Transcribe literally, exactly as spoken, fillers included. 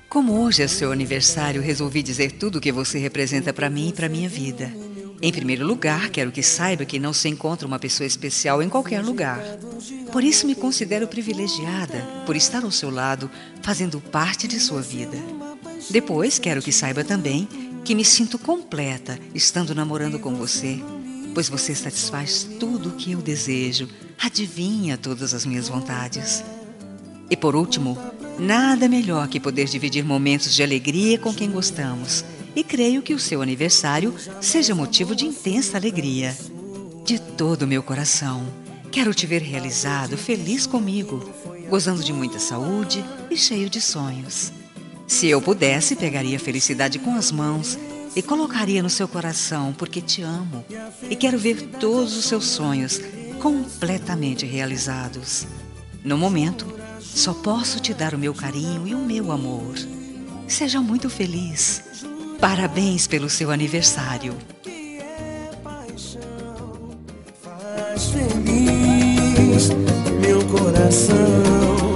Como hoje é seu aniversário, resolvi dizer tudo o que você representa para mim e para minha vida. Em primeiro lugar, quero que saiba que não se encontra uma pessoa especial em qualquer lugar. Por isso me considero privilegiada por estar ao seu lado, fazendo parte de sua vida. Depois, quero que saiba também que me sinto completa estando namorando com você, pois você satisfaz tudo o que eu desejo, adivinha todas as minhas vontades. E por último, nada melhor que poder dividir momentos de alegria com quem gostamos. E creio que o seu aniversário seja motivo de intensa alegria. De todo o meu coração, quero te ver realizado, feliz comigo, gozando de muita saúde e cheio de sonhos. Se eu pudesse, pegaria a felicidade com as mãos e colocaria no seu coração, porque te amo e quero ver todos os seus sonhos completamente realizados. No momento, só posso te dar o meu carinho e o meu amor. Seja muito feliz. Parabéns pelo seu aniversário. Faz feliz meu coração.